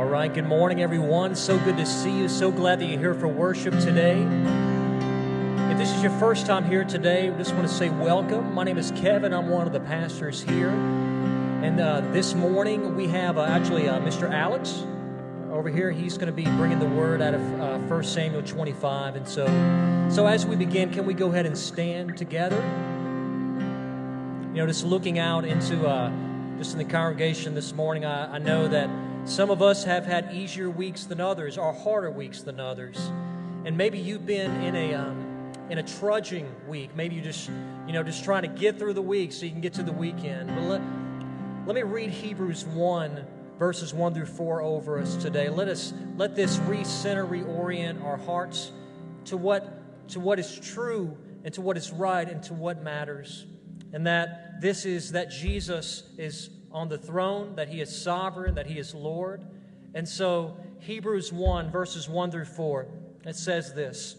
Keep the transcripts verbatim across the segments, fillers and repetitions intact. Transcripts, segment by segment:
All right, good morning, everyone. So good to see you. So glad that you're here for worship today. If this is your first time here today, I just want to say welcome. My name is Kevin. I'm one of the pastors here. And uh, this morning we have uh, actually uh, Mister Alex over here. He's going to be bringing the word out of uh, First Samuel twenty-five. And so, so as we begin, can we go ahead and stand together? You know, just looking out into, uh, just in the congregation this morning, I, I know that some of us have had easier weeks than others, or harder weeks than others. And maybe you've been in a um, in a trudging week. Maybe you're just, you know, just trying to get through the week so you can get to the weekend. But let, let me read Hebrews one, verses one through four over us today. Let us let this recenter, reorient our hearts to what to what is true and to what is right and to what matters. And that this is that Jesus is on the throne, that He is sovereign, that He is Lord. And so Hebrews one, verses one through four, it says this.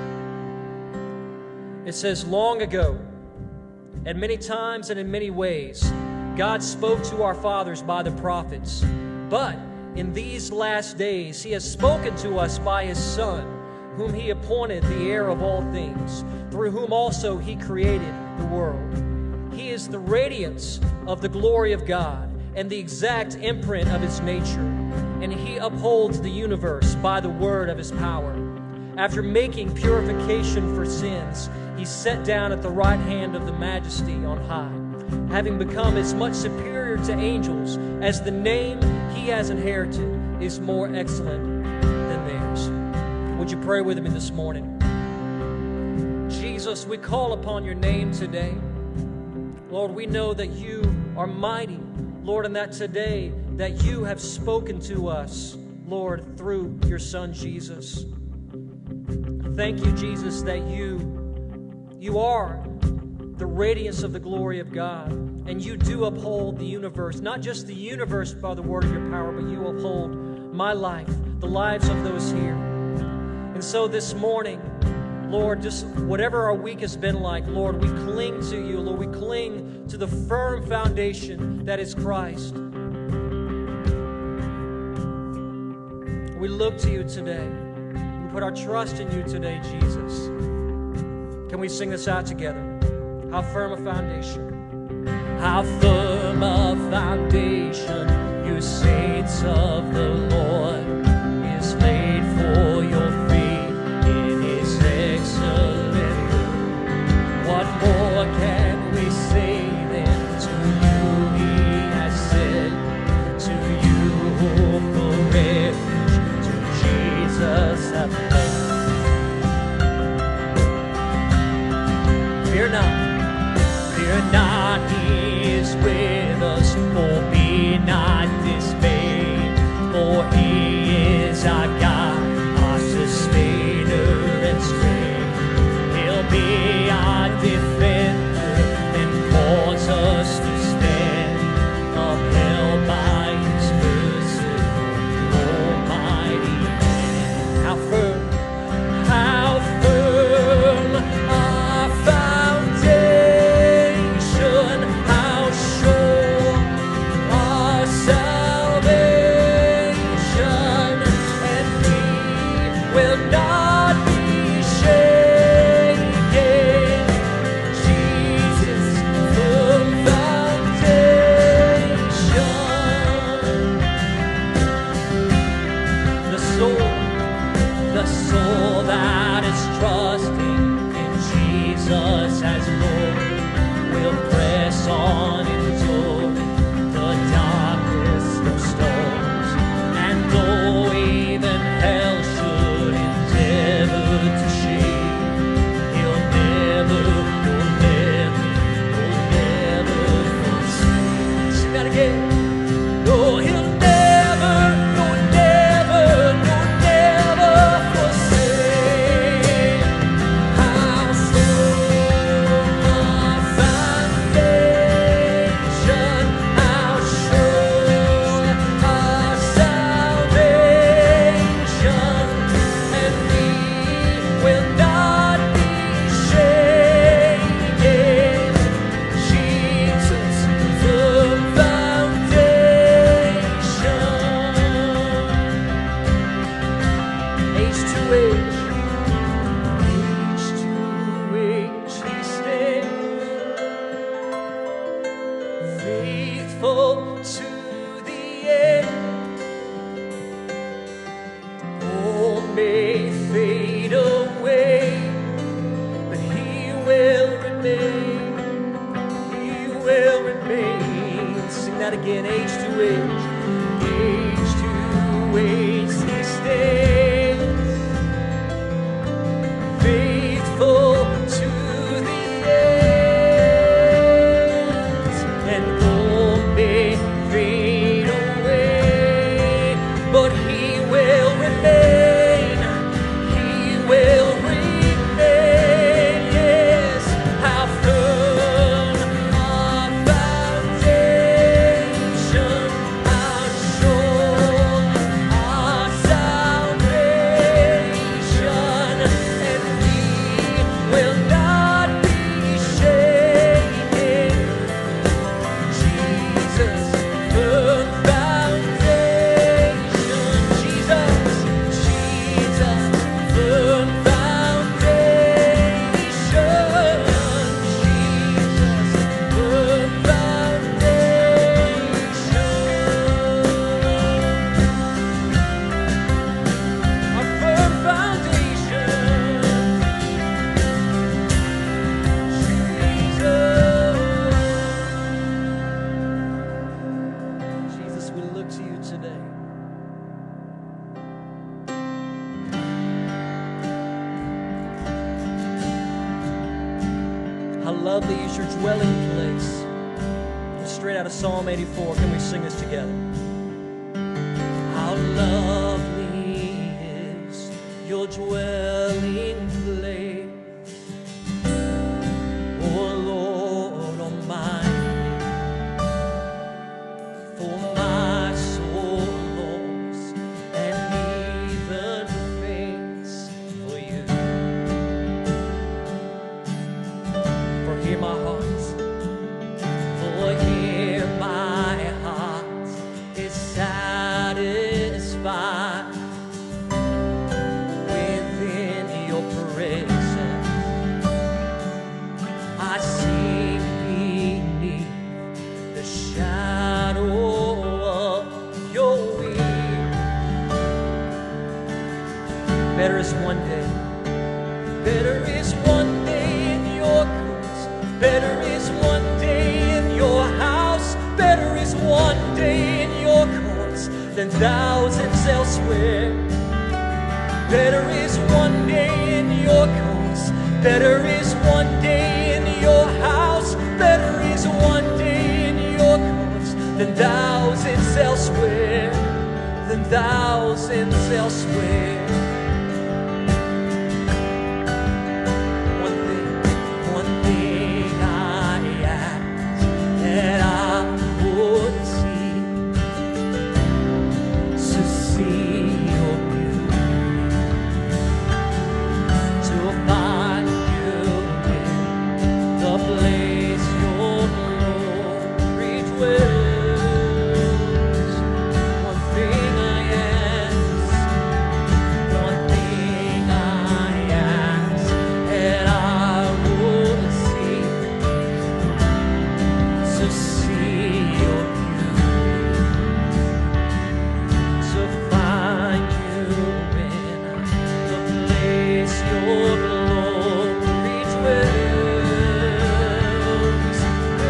It says, long ago, at many times and in many ways, God spoke to our fathers by the prophets. But in these last days, He has spoken to us by His Son, whom He appointed the heir of all things, through whom also He created the world. He is the radiance of the glory of God and the exact imprint of His nature, and He upholds the universe by the word of His power. After making purification for sins, He sat down at the right hand of the Majesty on high, having become as much superior to angels as the name He has inherited is more excellent than theirs. Would you pray with me this morning? Jesus, we call upon Your name today. Lord, we know that You are mighty, Lord, and that today that You have spoken to us, Lord, through Your Son, Jesus. Thank You, Jesus, that You, You are the radiance of the glory of God, and You do uphold the universe, not just the universe by the word of Your power, but You uphold my life, the lives of those here. And so this morning, Lord, just whatever our week has been like, Lord, we cling to You. Lord, we cling to the firm foundation that is Christ. We look to You today. We put our trust in You today, Jesus. Can we sing this out together? How firm a foundation. How firm a foundation, You saints of the Lord, is laid for Your feet. What more can we say than to You He has said, to You who for refuge, to Jesus have fled. Fear not, fear not, He is with us, for be not dismayed, for He is our God, our sustainer and strength. He'll be our defender and cause us to stand, upheld by His merciful, almighty hand. How firm, how firm our foundation, how sure faithful to the end. All may fade away, but He will remain. He will remain. Sing that again, age to age. Age to age He stands, faithful to the end. And all may fade away, but He will remain. He will remain. Yes, how firm our foundation, how sure our salvation, and we will not be shaken. Jesus, firm foundation. Jesus, Jesus, firm foundation. Jesus, firm foundation. Our firm foundation. Jesus. Jesus, we look to you today. How lovely is your dwelling place. Straight out of Psalm eighty-four, can we sing this together? How lovely is your dwelling place, O Lord Almighty. For my soul longs and even faints for you. For hear my heart, for here my heart is satisfied within your presence. I seek beneath the shadow of your wings. Better is one day, better is one day in your courts, better is one day in your house, better is one day in your courts than thousands elsewhere. Better is one day in your courts, better is one day in your house, better is one day in your courts than thousands elsewhere, than thousands elsewhere. One thing, one thing I ask that I would see, to see your beauty, to find you in the place your glory dwells. One thing I ask, one thing I ask, and I would seek to see your beauty, to find you in the place your glory dwells.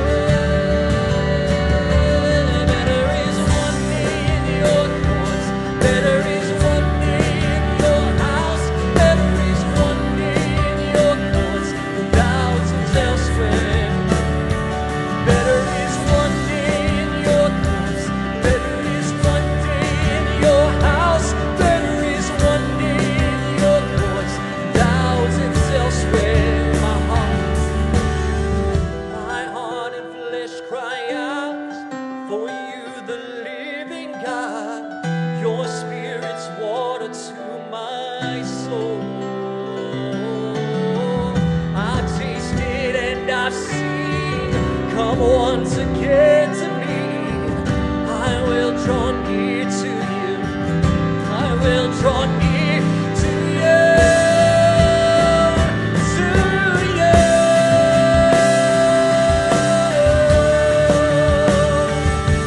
Better is one day in your courts, better is one day in your house, better is one day in your courts than thousands elsewhere. Better is one day in your courts, better is one day in your house, better is one day in your courts than thousands elsewhere. My heart, my heart and flesh cry out for you, the living God. Your spirit's water to my soul. I've tasted and I've seen. Come once again to me. I will draw near to you. I will draw near to you. To you.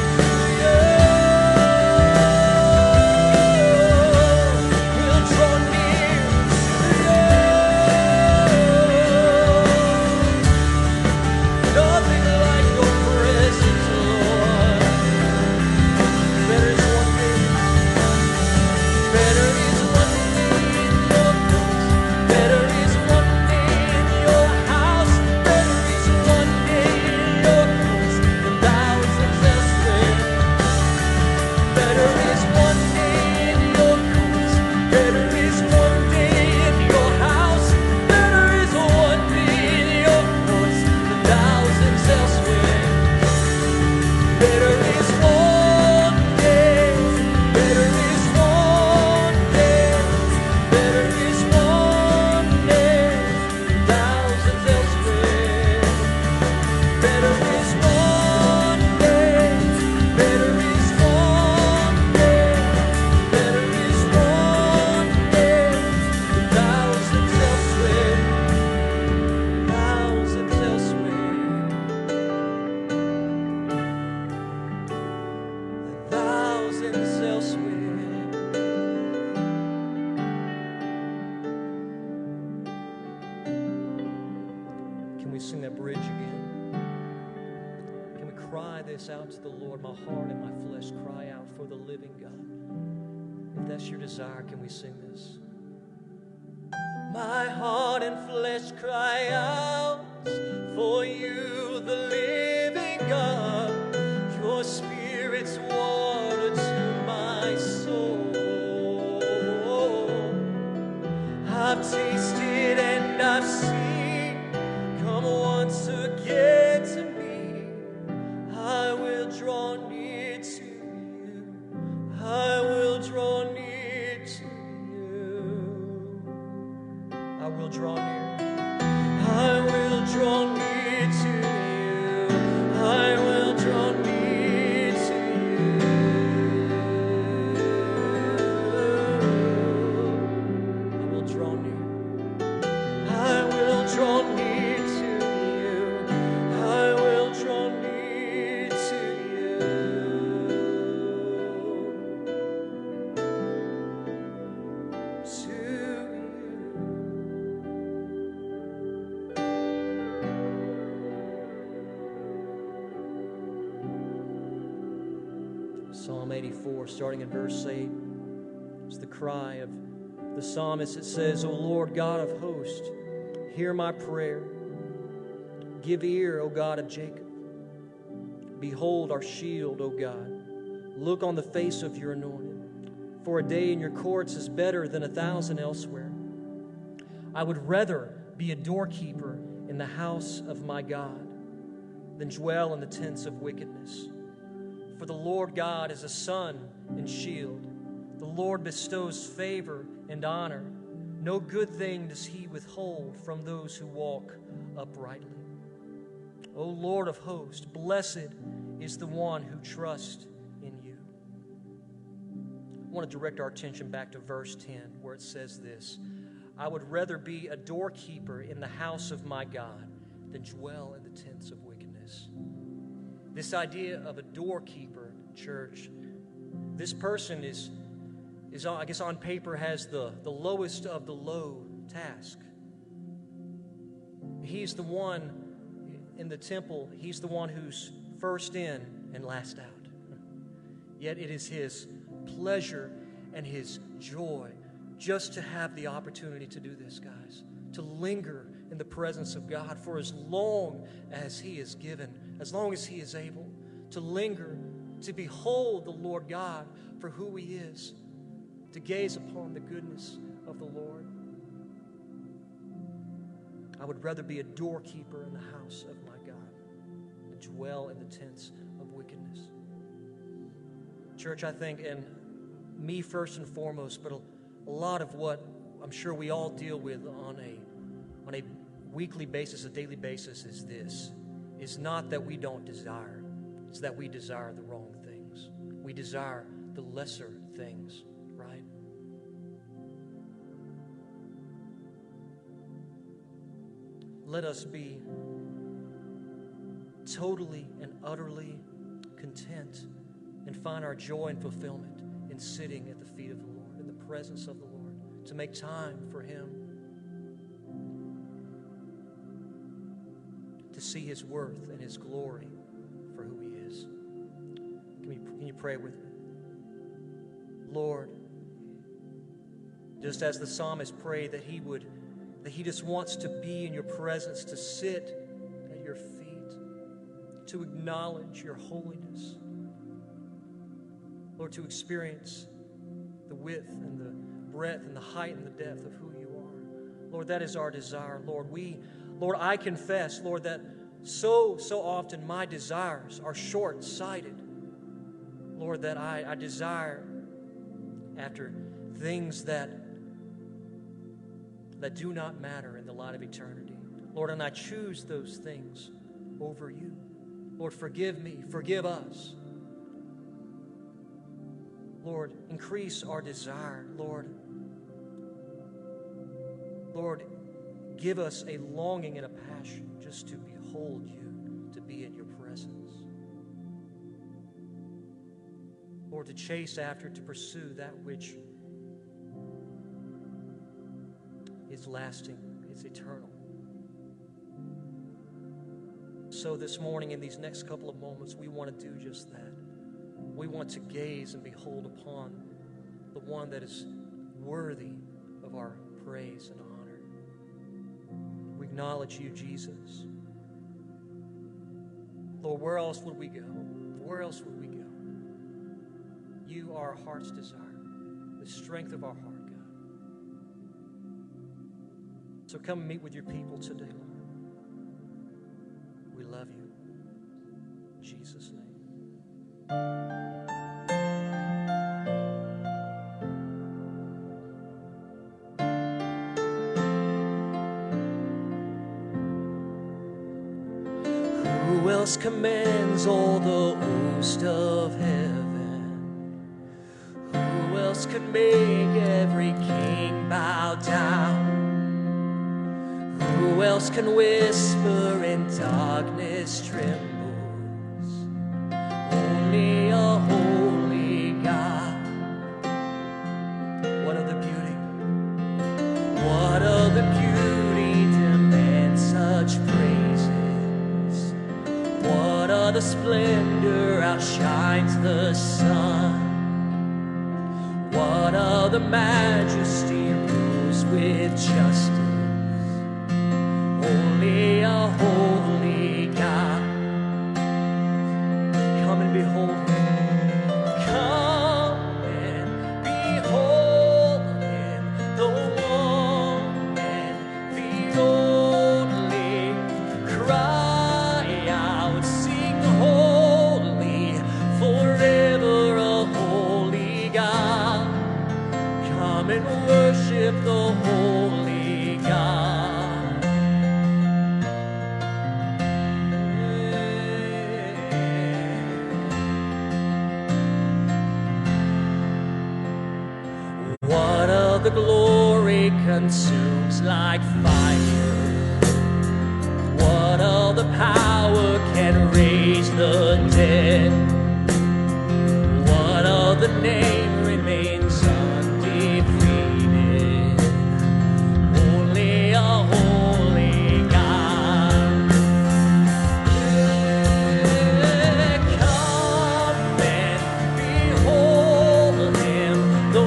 this out to the Lord. My heart and my flesh cry out for the living God. If that's your desire, can we sing this? My heart and flesh cry out for you, the living God. Your Spirit's water to my soul. I've tasted and I've seen. Come once again to me. I will draw near to you. I will draw near to you. I will draw near. I will draw near to you. I will draw near to you. I will draw near. I will draw near to you. I will draw near to you. To you. Psalm eighty-four, starting in verse eight, is the cry of the psalmist. It says, O Lord God of hosts, hear my prayer. Give ear, O God of Jacob. Behold our shield, O God. Look on the face of your anointed. For a day in your courts is better than a thousand elsewhere. I would rather be a doorkeeper in the house of my God than dwell in the tents of wickedness. For the Lord God is a sun and shield. The Lord bestows favor and honor. No good thing does he withhold from those who walk uprightly. O Lord of hosts, blessed is the one who trusts in you. I want to direct our attention back to verse ten, where it says this: I would rather be a doorkeeper in the house of my God than dwell in the tents of wickedness. This idea of a doorkeeper, church, this person is, is I guess on paper has the, the lowest of the low task. He's the one in the temple, he's the one who's first in and last out. Yet it is his pleasure and his joy just to have the opportunity to do this, guys, to linger in the presence of God for as long as he is given, as long as he is able, to linger, to behold the Lord God for who he is, to gaze upon the goodness of the Lord. I would rather be a doorkeeper in the house of my God than dwell in the tents of wickedness. Church, I think, and me first and foremost, but a, a lot of what I'm sure we all deal with on a on a weekly basis, a daily basis, is this: is not that we don't desire, it's that we desire the wrong things. We desire the lesser things, right? Let us be totally and utterly content and find our joy and fulfillment in sitting at the feet of the Lord, in the presence of the Lord, to make time for him, to see his worth and his glory for who he is. Can you, can you pray with me? Lord, just as the psalmist prayed that he would, that he just wants to be in your presence, to sit at your feet, to acknowledge your holiness. Lord, to experience the width and the breadth and the height and the depth of who you are. Lord, that is our desire. Lord, we, Lord, I confess, Lord, that so, so often my desires are short-sighted. Lord, that I, I desire after things that, that do not matter in the light of eternity. Lord, and I choose those things over you. Lord, forgive me, forgive us. Lord, increase our desire. Lord, Lord, give us a longing and a passion just to behold you, to be in your presence. Lord, to chase after, to pursue that which is lasting, is eternal. so this morning, in these next couple of moments, we want to do just that. We want to gaze and behold upon the one that is worthy of our praise and honor. We acknowledge you, Jesus. Lord, where else would we go? Where else would we go? You are our heart's desire, the strength of our heart, God. So come and meet with your people today, Lord. We love you. In Jesus' name. Who else commands all the host of heaven? Who else could make every king bow down? Who else can whisper and darkness trembles? Only a holy God. What other beauty? What other beauty demands such praises? What other splendor outshines the sun? What other majesty rules with justice? Only a holy God. Come and behold him. Come and behold him, the one and the only. Cry out, sing holy, forever a holy God. Come and worship the holy God. The glory consumes like fire. What all the power can raise the dead? What all the name remains undefeated? Only a holy God. Come and behold him, the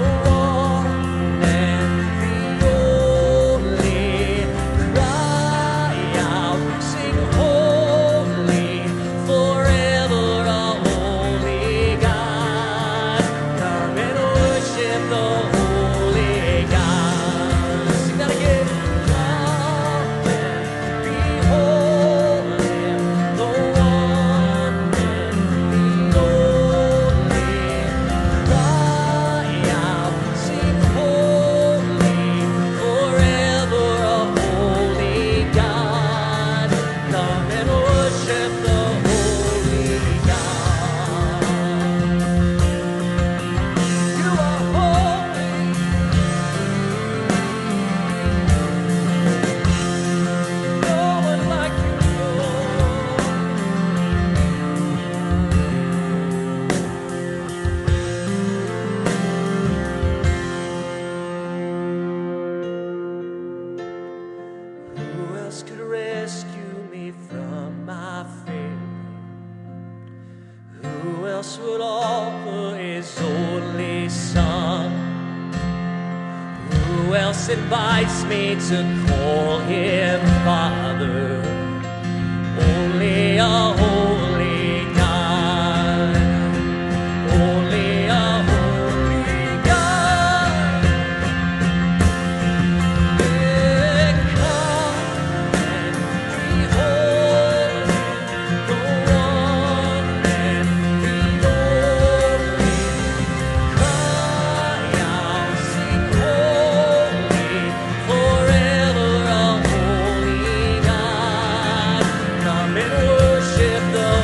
would offer his only son? Who else invites me to call him Father? Only a holy God. Only a holy God. Yeah, come and behold the one and the only. Cry out, sing holy, forever a holy God. Come and worship the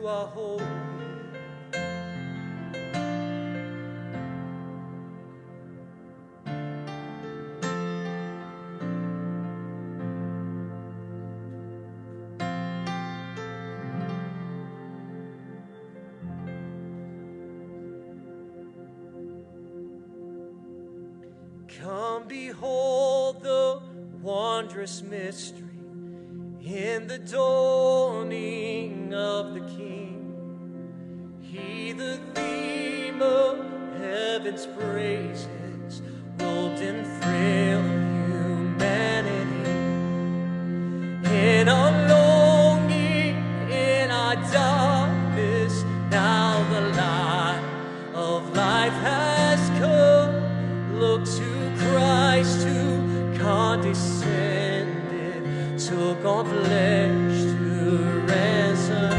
you are holy. Come behold the wondrous mystery in the dawning of the King. He, the theme of heaven's praises, robed in frail humanity. In our longing, in our darkness, now the light of life has come. Look to Christ who condescended, took on flesh to ransom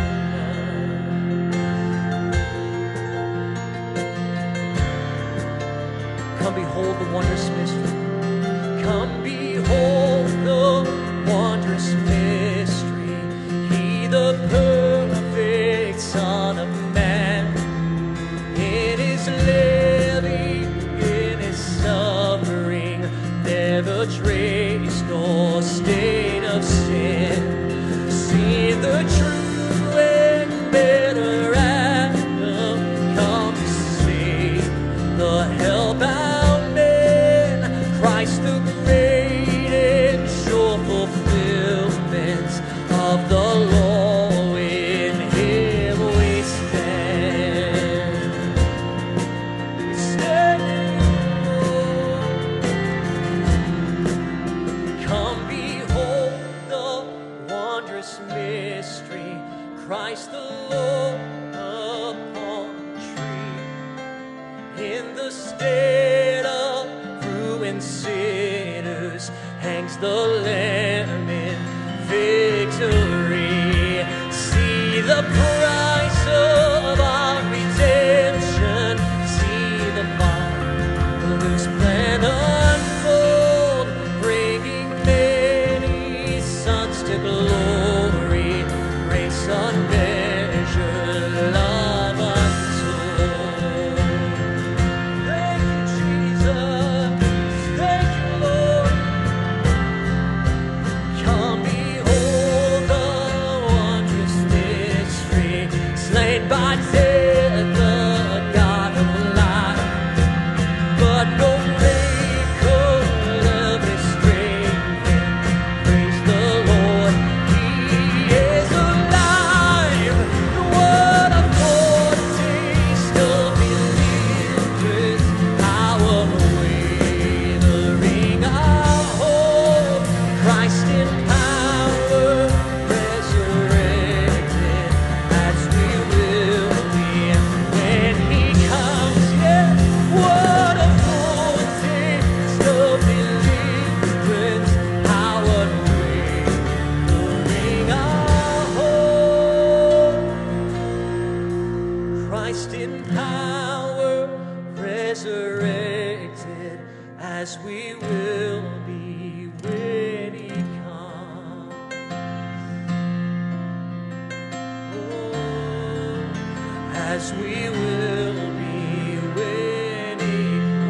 us. Come behold the wondrous mystery. Come behold the wondrous mystery. He, the perfect Son of Man, in his living, in his suffering, never trace nor stain of sin. See the true and better Adam come to save the hell-bound men. Christ, the great and sure fulfillment of the law, in him we stand. Standing, come behold the wondrous mystery, Christ the Lord upon the tree. In the state of ruined sinners hangs the Lamb in victory. See the price of our redemption. See the Father's plan unfold, bringing many sons to glory, grace unmeasured, love untold. Thank you, Jesus. Thank you, Lord. Come behold the wondrous mystery, slain by death, the God of life. But no grave could ever strengthen him. Praise the Lord, he is alive. What a foretaste of deliverance, power wavering our hope. Christ in power, resurrected, as we will be when he comes. Yeah, what a foretaste of deliverance, power wavering our hope. Christ in power, resurrected, as we will be when he comes. Oh, as we will be when he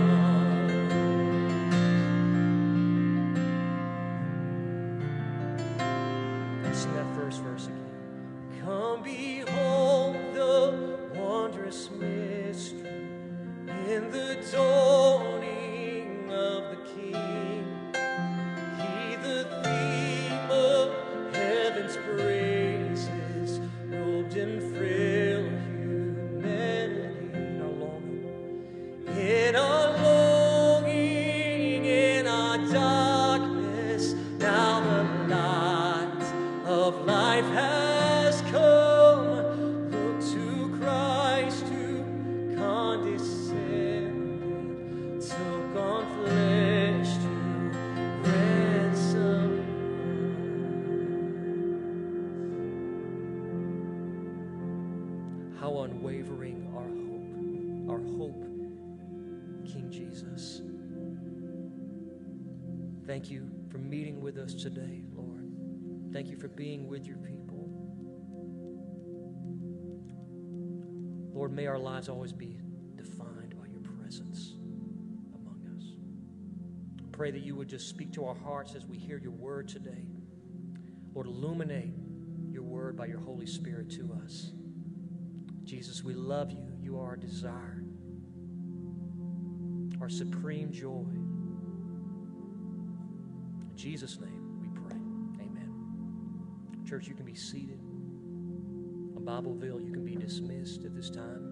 comes. Sing that first verse again. Come behold the wondrous mystery in the dawning of the King. He, the theme of heaven's praises, robed in frail humanity. In our longing, in our longing, in our darkness, now the light of life has come. Look to Christ who condescended, took on flesh to ransom us. How unwavering our hope, our hope, King Jesus. Thank you for meeting with us today, Lord. Thank you for being with your people. Lord, may our lives always be defined by your presence among us. Pray that you would just speak to our hearts as we hear your word today. Lord, illuminate your word by your Holy Spirit to us. Jesus, we love you. You are our desire, our supreme joy. In Jesus' name we pray. Amen. Church, you can be seated. On Bibleville, you can be dismissed at this time.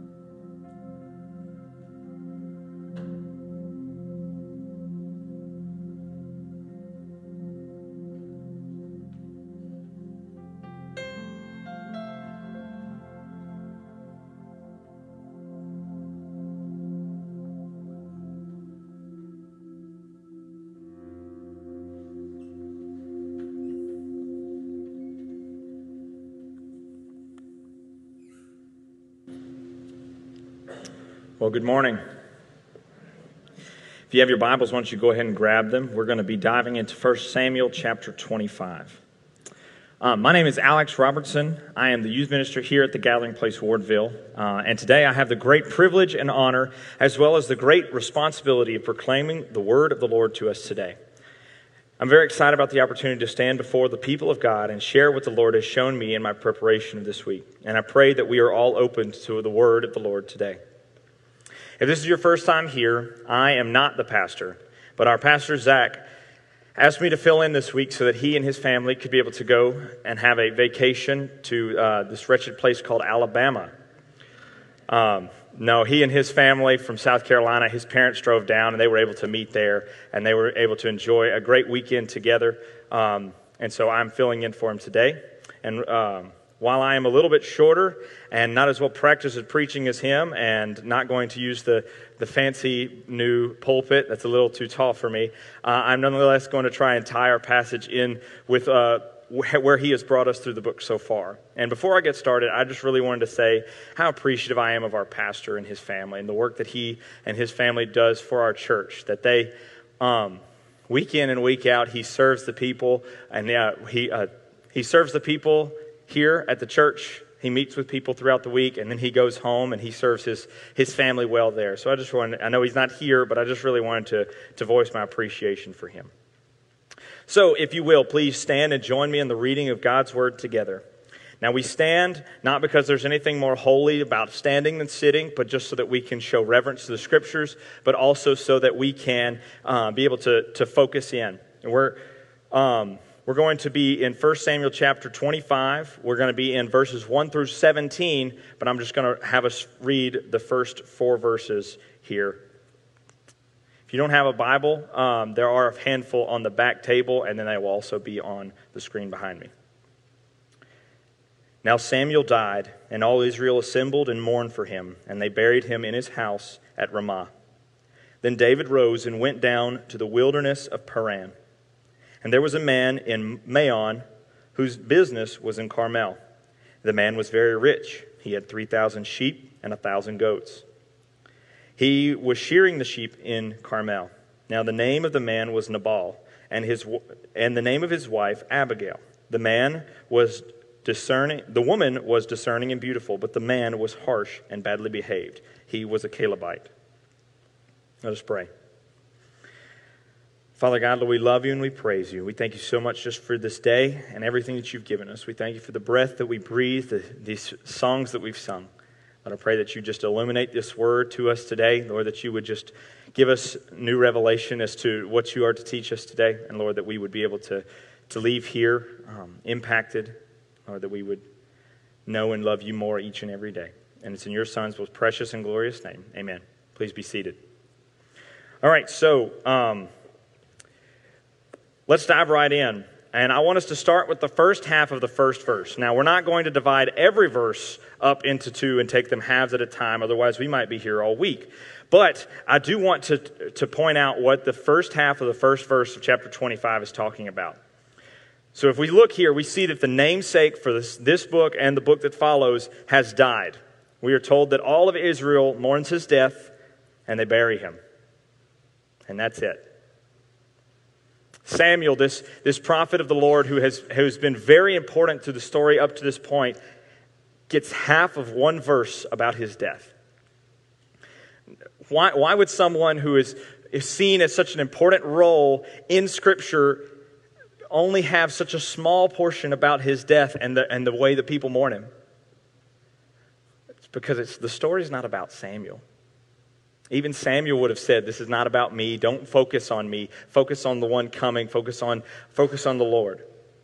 Well, good morning. If you have your Bibles, why don't you go ahead and grab them. We're going to be diving into First Samuel chapter twenty-five. Um, my name is Alex Robertson. I am the youth minister here at the Gathering Place Wardville. Uh, and today I have the great privilege and honor, as well as the great responsibility of proclaiming the word of the Lord to us today. I'm very excited about the opportunity to stand before the people of God and share what the Lord has shown me in my preparation of this week. And I pray that we are all open to the word of the Lord today. If this is your first time here, I am not the pastor, but our pastor, Zach, asked me to fill in this week so that he and his family could be able to go and have a vacation to uh, this wretched place called Alabama. Um, no, he and his family from South Carolina, his parents drove down, and they were able to meet there, and they were able to enjoy a great weekend together. Um, and so I'm filling in for him today. And um, while I am a little bit shorter and not as well practiced at preaching as him, and not going to use the, the fancy new pulpit that's a little too tall for me, uh, I'm nonetheless going to try and tie our passage in with uh, where he has brought us through the book so far. And before I get started, I just really wanted to say how appreciative I am of our pastor and his family and the work that he and his family does for our church, that they, um, week in and week out, he serves the people, and uh, he uh, he serves the people here at the church. He meets with people throughout the week, and then he goes home and he serves his, his family well there. So I just wanted, I know he's not here, but I just really wanted to, to voice my appreciation for him. So if you will, please stand and join me in the reading of God's word together. Now we stand not because there's anything more holy about standing than sitting, but just so that we can show reverence to the scriptures, but also so that we can uh, be able to, to focus in. And we're... Um, We're going to be in First Samuel chapter twenty-five. We're going to be in verses one through seventeen, but I'm just going to have us read the first four verses here. If you don't have a Bible, um, there are a handful on the back table, and then they will also be on the screen behind me. Now Samuel died, and all Israel assembled and mourned for him, and they buried him in his house at Ramah. Then David rose and went down to the wilderness of Paran. And there was a man in Maon whose business was in Carmel. The man was very rich. He had three thousand sheep and a thousand goats. He was shearing the sheep in Carmel. Now the name of the man was Nabal, and his and the name of his wife Abigail. The man was discerning. The woman was discerning and beautiful, but the man was harsh and badly behaved. He was a Calebite. Let us pray. Father God, Lord, we love you and we praise you. We thank you so much just for this day and everything that you've given us. We thank you for the breath that we breathe, the, these songs that we've sung. Lord, I pray that you just illuminate this word to us today. Lord, that you would just give us new revelation as to what you are to teach us today. And Lord, that we would be able to, to leave here um, impacted. Lord, that we would know and love you more each and every day. And it's in your Son's most precious and glorious name. Amen. Please be seated. All right, so... Um, Let's dive right in. And I want us to start with the first half of the first verse. Now, we're not going to divide every verse up into two and take them halves at a time. Otherwise, we might be here all week. But I do want to, to point out what the first half of the first verse of chapter twenty-five is talking about. So if we look here, we see that the namesake for this, this book and the book that follows has died. We are told that all of Israel mourns his death and they bury him. And that's it. Samuel, this, this prophet of the Lord who has, who's been very important to the story up to this point, gets half of one verse about his death. Why, why would someone who is, is seen as such an important role in Scripture only have such a small portion about his death and the, and the way that people mourn him? It's because it's, the story is not about Samuel. Even Samuel would have said, this is not about me. Don't focus on me. Focus on the one coming. Focus on, focus on the Lord.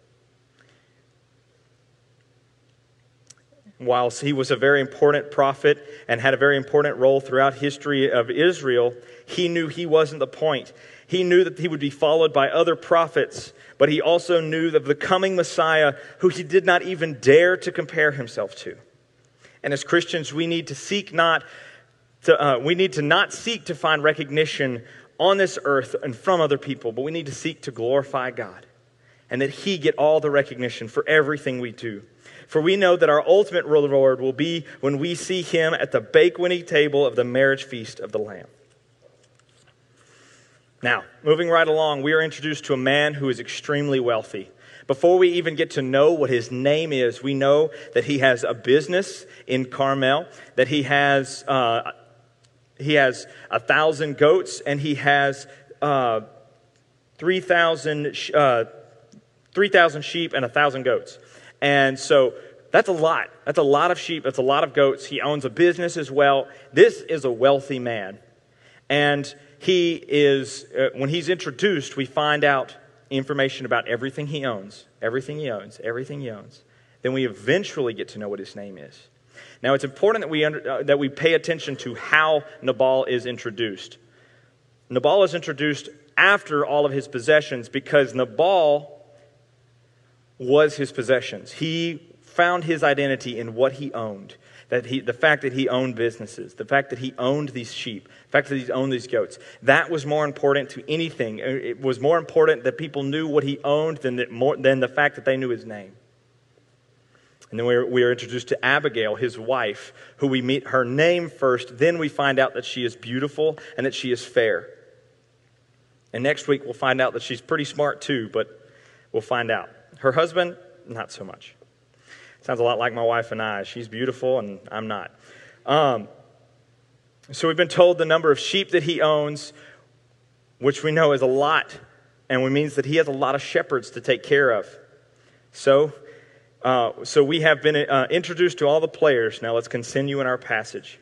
Whilst he was a very important prophet and had a very important role throughout history of Israel, he knew he wasn't the point. He knew that he would be followed by other prophets, but he also knew of the coming Messiah who he did not even dare to compare himself to. And as Christians, we need to seek not to, uh, we need to not seek to find recognition on this earth and from other people, but we need to seek to glorify God and that He get all the recognition for everything we do. For we know that our ultimate reward will be when we see Him at the banqueting table of the marriage feast of the Lamb. Now, moving right along, we are introduced to a man who is extremely wealthy. Before we even get to know what his name is, we know that he has a business in Carmel, that he has uh, he has a thousand goats, and he has uh, three thousand uh, three thousand sheep and a thousand goats. And so that's a lot. That's a lot of sheep. That's a lot of goats. He owns a business as well. This is a wealthy man. And he is, uh, when he's introduced, we find out information about everything he owns, everything he owns, everything he owns. Then we eventually get to know what his name is. Now, it's important that we under, uh, that we pay attention to how Nabal is introduced. Nabal is introduced after all of his possessions because Nabal was his possessions. He found his identity in what he owned. That he, the fact that he owned businesses, the fact that he owned these sheep, the fact that he owned these goats, that was more important to anything. It was more important that people knew what he owned than, that more, than the fact that they knew his name. And then we are, we are introduced to Abigail, his wife, who we meet her name first. Then we find out that she is beautiful and that she is fair. And next week we'll find out that she's pretty smart too, but we'll find out. Her husband, not so much. Sounds a lot like my wife and I. She's beautiful and I'm not. Um, so we've been told the number of sheep that he owns, which we know is a lot, and it means that he has a lot of shepherds to take care of. So, uh, so we have been uh, introduced to all the players. Now let's continue in our passage.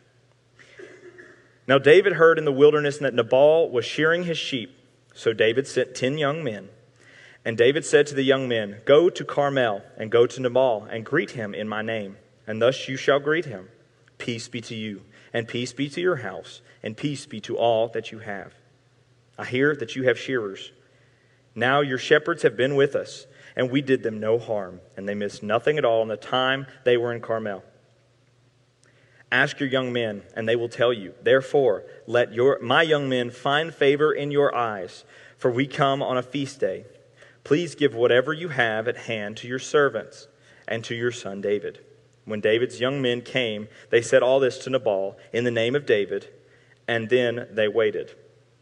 Now David heard in the wilderness that Nabal was shearing his sheep. So David sent ten young men. And David said to the young men, "Go to Carmel and go to Nabal and greet him in my name. And thus you shall greet him. Peace be to you, and peace be to your house, and peace be to all that you have. I hear that you have shearers. Now your shepherds have been with us, and we did them no harm, and they missed nothing at all in the time they were in Carmel. Ask your young men, and they will tell you. Therefore, let your my young men find favor in your eyes, for we come on a feast day. Please give whatever you have at hand to your servants and to your son David." When David's young men came, they said all this to Nabal in the name of David, and then they waited.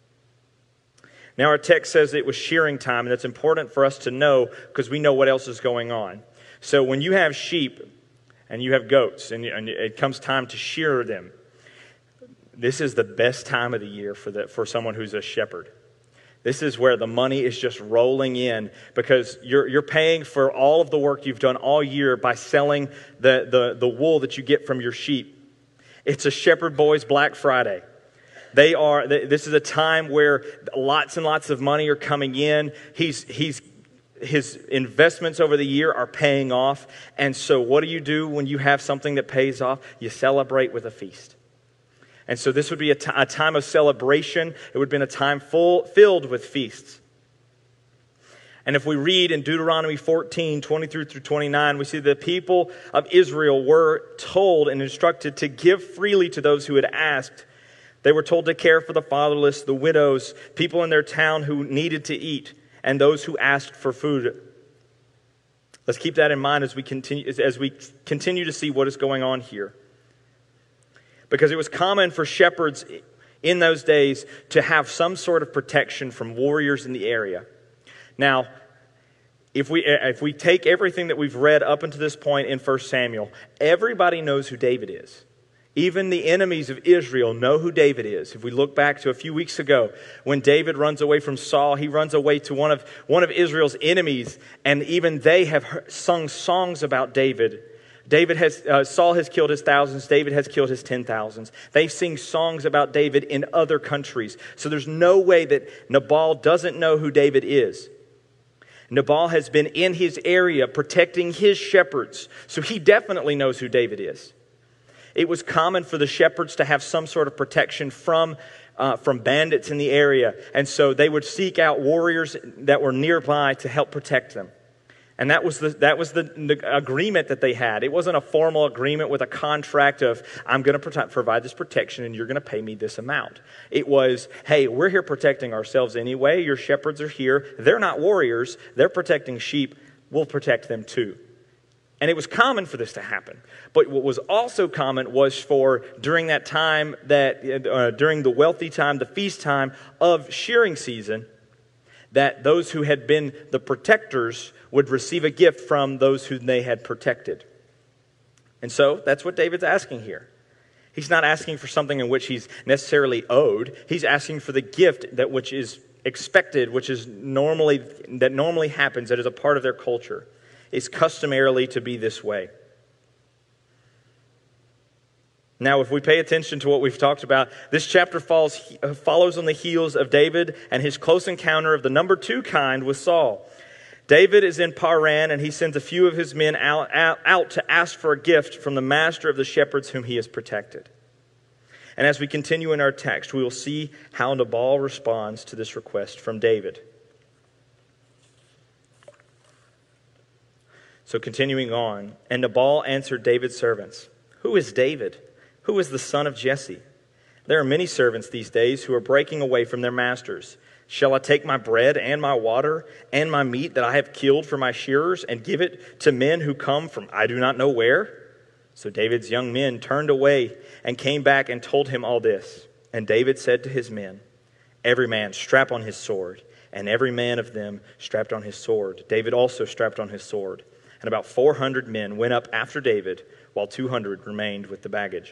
Now our text says it was shearing time, and that's important for us to know because we know what else is going on. So when you have sheep and you have goats and it comes time to shear them, this is the best time of the year for the, for someone who's a shepherd. This is where the money is just rolling in because you're you're paying for all of the work you've done all year by selling the, the, the wool that you get from your sheep. It's a shepherd boy's Black Friday. They are. This is a time where lots and lots of money are coming in. He's he's his investments over the year are paying off. And so what do you do when you have something that pays off? You celebrate with a feast. And so this would be a, t- a time of celebration. It would have been a time full filled with feasts. And if we read in Deuteronomy fourteen, twenty-three through twenty-nine, we see the people of Israel were told and instructed to give freely to those who had asked. They were told to care for the fatherless, the widows, people in their town who needed to eat, and those who asked for food. Let's keep that in mind as we continue, as we continue to see what is going on here. Because it was common for shepherds in those days to have some sort of protection from warriors in the area. Now, if we if we take everything that we've read up until this point in First Samuel, everybody knows who David is. Even the enemies of Israel know who David is. If we look back to a few weeks ago, when David runs away from Saul, he runs away to one of, one of Israel's enemies, and even they have heard, sung songs about David. David has, uh, Saul has killed his thousands, David has killed his ten thousands. They sing songs about David in other countries. So there's no way that Nabal doesn't know who David is. Nabal has been in his area protecting his shepherds, so he definitely knows who David is. It was common for the shepherds to have some sort of protection from, uh, from bandits in the area. And so they would seek out warriors that were nearby to help protect them. And that was the that was the, the agreement that they had. It wasn't a formal agreement with a contract of, I'm going to provide this protection and you're going to pay me this amount. It was, hey, we're here protecting ourselves anyway. Your shepherds are here. They're not warriors. They're protecting sheep. We'll protect them too. And it was common for this to happen. But what was also common was for during that time, that uh, during the wealthy time, the feast time of shearing season, that those who had been the protectors would receive a gift from those whom they had protected. And so that's what David's asking here. He's not asking for something in which he's necessarily owed. He's asking for the gift that which is expected, which is normally that normally happens, that is a part of their culture. It's customarily to be this way. Now, if we pay attention to what we've talked about, this chapter falls, follows on the heels of David and his close encounter of the number two kind with Saul. David is in Paran, and he sends a few of his men out, out, out to ask for a gift from the master of the shepherds whom he has protected. And as we continue in our text, we will see how Nabal responds to this request from David. So continuing on, and Nabal answered David's servants, "Who is David? Who is the son of Jesse? There are many servants these days who are breaking away from their masters. Shall I take my bread and my water and my meat that I have killed for my shearers and give it to men who come from I do not know where?" So David's young men turned away and came back and told him all this. And David said to his men, "Every man strap on his sword." And every man of them strapped on his sword. David also strapped on his sword. And about four hundred men went up after David, while two hundred remained with the baggage.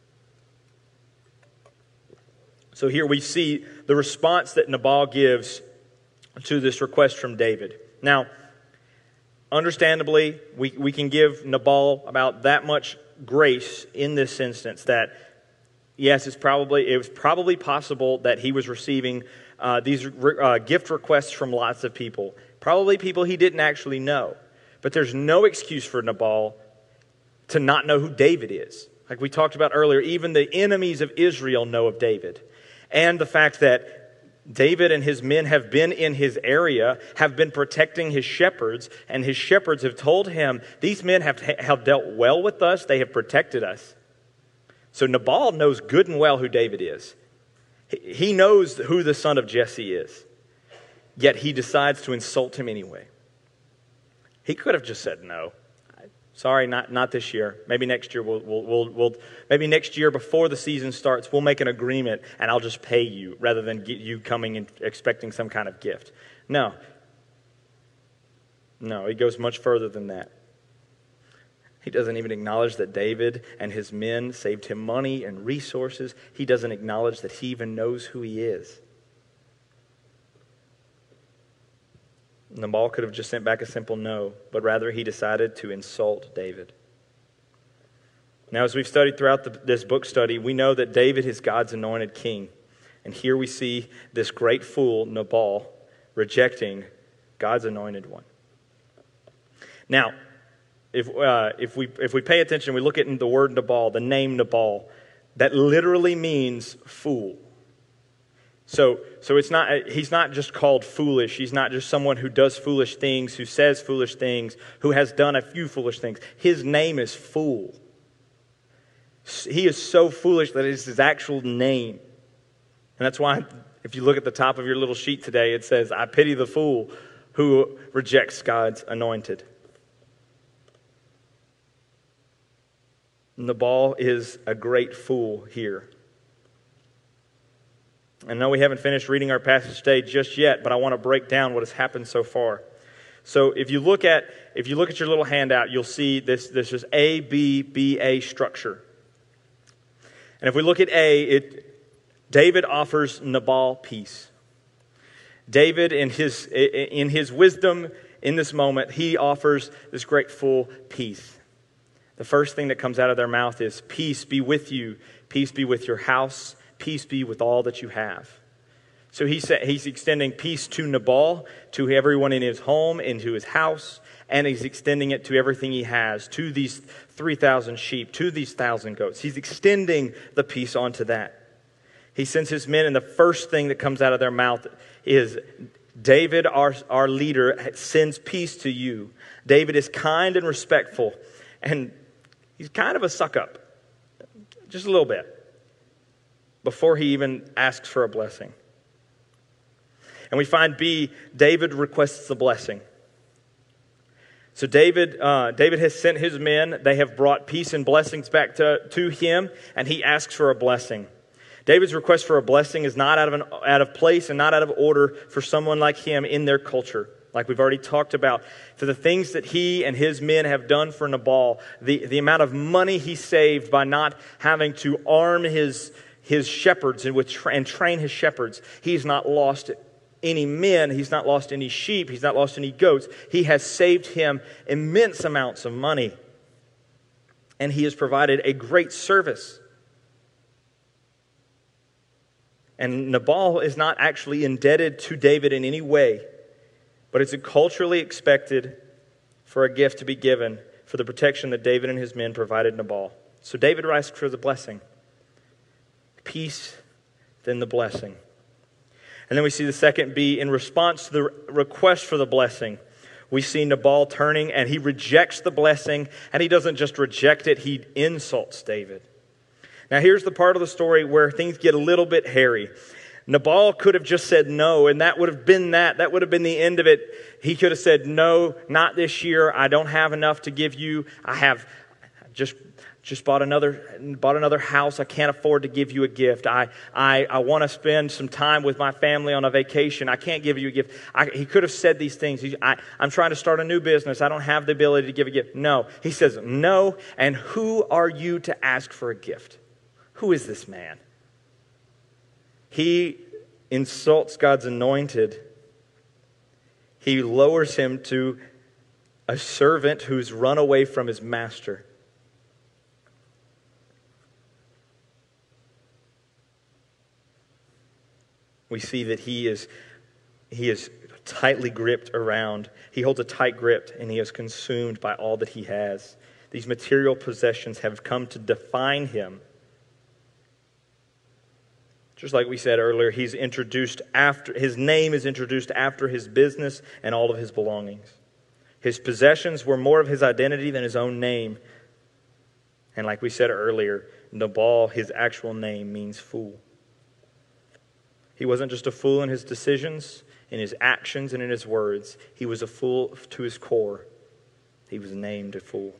So here we see the response that Nabal gives to this request from David. Now, understandably, we, we can give Nabal about that much grace in this instance that, yes, it's probably it was probably possible that he was receiving uh, these uh, gift requests from lots of people, probably people he didn't actually know. But there's no excuse for Nabal to not know who David is. Like we talked about earlier, even the enemies of Israel know of David. And the fact that David and his men have been in his area, have been protecting his shepherds, and his shepherds have told him, these men have, have dealt well with us, they have protected us. So Nabal knows good and well who David is. He knows who the son of Jesse is. Yet he decides to insult him anyway. He could have just said no. Sorry, not not this year. Maybe next year we'll we'll we'll, we'll maybe next year before the season starts we'll make an agreement and I'll just pay you rather than get you coming and expecting some kind of gift. No. No, he goes much further than that. He doesn't even acknowledge that David and his men saved him money and resources. He doesn't acknowledge that he even knows who he is. Nabal could have just sent back a simple no, but rather he decided to insult David. Now, as we've studied throughout the, this book study, we know that David is God's anointed king. And here we see this great fool, Nabal, rejecting God's anointed one. Now, if uh, if we if we pay attention, we look at the word Nabal, the name Nabal, that literally means fool. So, so it's not, he's not just called foolish. He's not just someone who does foolish things, who says foolish things, who has done a few foolish things. His name is Fool. He is so foolish that it's his actual name. And that's why if you look at the top of your little sheet today, it says, "I pity the fool who rejects God's anointed." Nabal is a great fool here. I know we haven't finished reading our passage today just yet, but I want to break down what has happened so far. So if you look at if you look at your little handout, you'll see this this is A, B, B, A structure. And if we look at A, it David offers Nabal peace. David, in his in his wisdom in this moment, he offers this grateful peace. The first thing that comes out of their mouth is, peace be with you, peace be with your house, peace be with all that you have. So he said he's extending peace to Nabal, to everyone in his home, into his house, and he's extending it to everything he has, to these three thousand sheep, to these one thousand goats. He's extending the peace onto that. He sends his men, and the first thing that comes out of their mouth is, David, our, our leader, sends peace to you. David is kind and respectful, and he's kind of a suck-up, just a little bit, before he even asks for a blessing. And we find B, David requests the blessing. So David uh, David has sent his men. They have brought peace and blessings back to, to him, and he asks for a blessing. David's request for a blessing is not out of an, out of place and not out of order for someone like him in their culture. Like we've already talked about, for the things that he and his men have done for Nabal, the, the amount of money he saved by not having to arm his, his shepherds and, with, and train his shepherds. He's not lost any men, he's not lost any sheep, he's not lost any goats. He has saved him immense amounts of money. And he has provided a great service. And Nabal is not actually indebted to David in any way, but it's culturally expected for a gift to be given for the protection that David and his men provided Nabal. So David asks for the blessing. Peace, then the blessing. And then we see the second B, in response to the request for the blessing, we see Nabal turning and he rejects the blessing, and he doesn't just reject it, he insults David. Now here's the part of the story where things get a little bit hairy. Nabal could have just said no, and that would have been that. That would have been the end of it. He could have said, no, not this year. I don't have enough to give you. I have just just bought another bought another house. I can't afford to give you a gift. I I, I want to spend some time with my family on a vacation. I can't give you a gift. I, he could have said these things. He, I, I'm trying to start a new business. I don't have the ability to give a gift. No. He says, no, and who are you to ask for a gift? Who is this man? He insults God's anointed. He lowers him to a servant who's run away from his master. We see that he is, he is tightly gripped around. He holds a tight grip, and he is consumed by all that he has. These material possessions have come to define him. Just like we said earlier, he's introduced after, his name is introduced after his business and all of his belongings. His possessions were more of his identity than his own name. And like we said earlier, Nabal, his actual name means fool. He wasn't just a fool in his decisions, in his actions, and in his words. He was a fool to his core. He was named a fool.